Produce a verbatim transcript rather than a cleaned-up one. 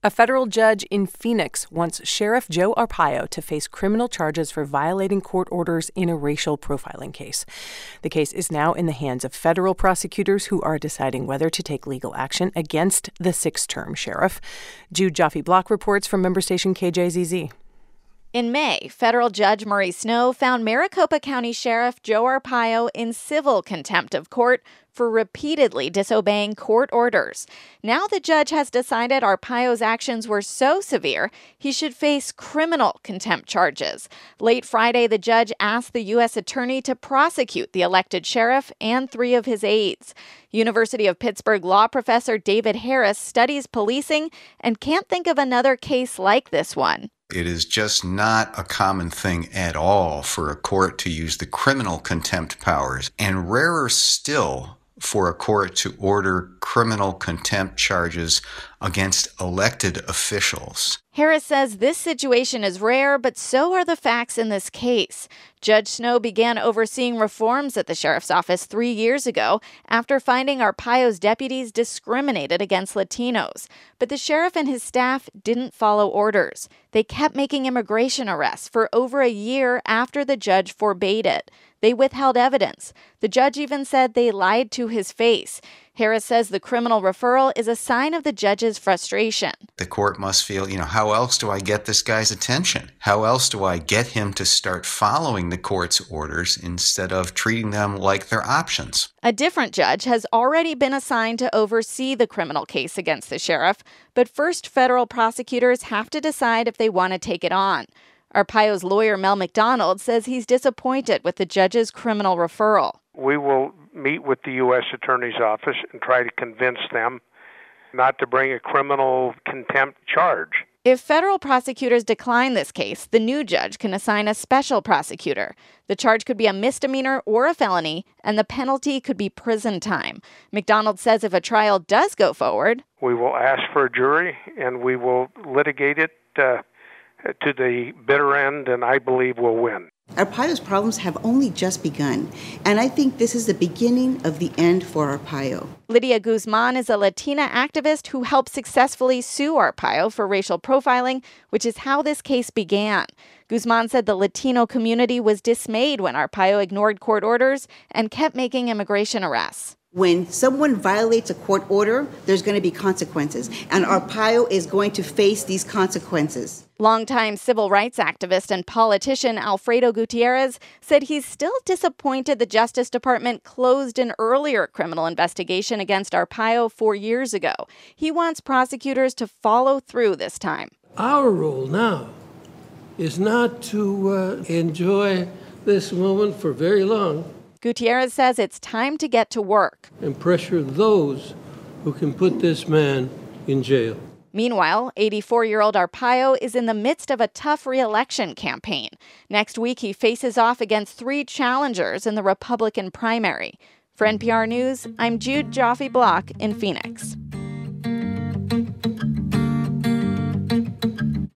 A federal judge in Phoenix wants Sheriff Joe Arpaio to face criminal charges for violating court orders in a racial profiling case. The case is now in the hands of federal prosecutors who are deciding whether to take legal action against the six-term sheriff. Jude Joffe-Block reports from member station K J Z Z. In May, federal judge Murray Snow found Maricopa County Sheriff Joe Arpaio in civil contempt of court for repeatedly disobeying court orders. Now the judge has decided Arpaio's actions were so severe, he should face criminal contempt charges. Late Friday, the judge asked the U S attorney to prosecute the elected sheriff and three of his aides. University of Pittsburgh law professor David Harris studies policing and can't think of another case like this one. It is just not a common thing at all for a court to use the criminal contempt powers, and rarer still for a court to order criminal contempt charges against elected officials. Harris says this situation is rare, but so are the facts in this case. Judge Snow began overseeing reforms at the sheriff's office three years ago after finding Arpaio's deputies discriminated against Latinos. But the sheriff and his staff didn't follow orders. They kept making immigration arrests for over a year after the judge forbade it. They withheld evidence. The judge even said they lied to his face. Harris says the criminal referral is a sign of the judge's frustration. The court must feel, you know, how else do I get this guy's attention? How else do I get him to start following the court's orders instead of treating them like they're options? A different judge has already been assigned to oversee the criminal case against the sheriff, but first federal prosecutors have to decide if they want to take it on. Arpaio's lawyer, Mel McDonald, says he's disappointed with the judge's criminal referral. We will meet with the U S Attorney's Office and try to convince them not to bring a criminal contempt charge. If federal prosecutors decline this case, the new judge can assign a special prosecutor. The charge could be a misdemeanor or a felony, and the penalty could be prison time. McDonald says if a trial does go forward, we will ask for a jury and we will litigate it uh, to the bitter end, and I believe we'll win. Arpaio's problems have only just begun, and I think this is the beginning of the end for Arpaio. Lydia Guzman is a Latina activist who helped successfully sue Arpaio for racial profiling, which is how this case began. Guzman said the Latino community was dismayed when Arpaio ignored court orders and kept making immigration arrests. When someone violates a court order, there's going to be consequences, and Arpaio is going to face these consequences. Longtime civil rights activist and politician Alfredo Gutierrez said he's still disappointed the Justice Department closed an earlier criminal investigation against Arpaio four years ago. He wants prosecutors to follow through this time. Our role now is not to uh, enjoy this moment for very long. Gutierrez says it's time to get to work and pressure those who can put this man in jail. Meanwhile, eighty-four-year-old Arpaio is in the midst of a tough re-election campaign. Next week, he faces off against three challengers in the Republican primary. For N P R News, I'm Jude Joffe-Block in Phoenix.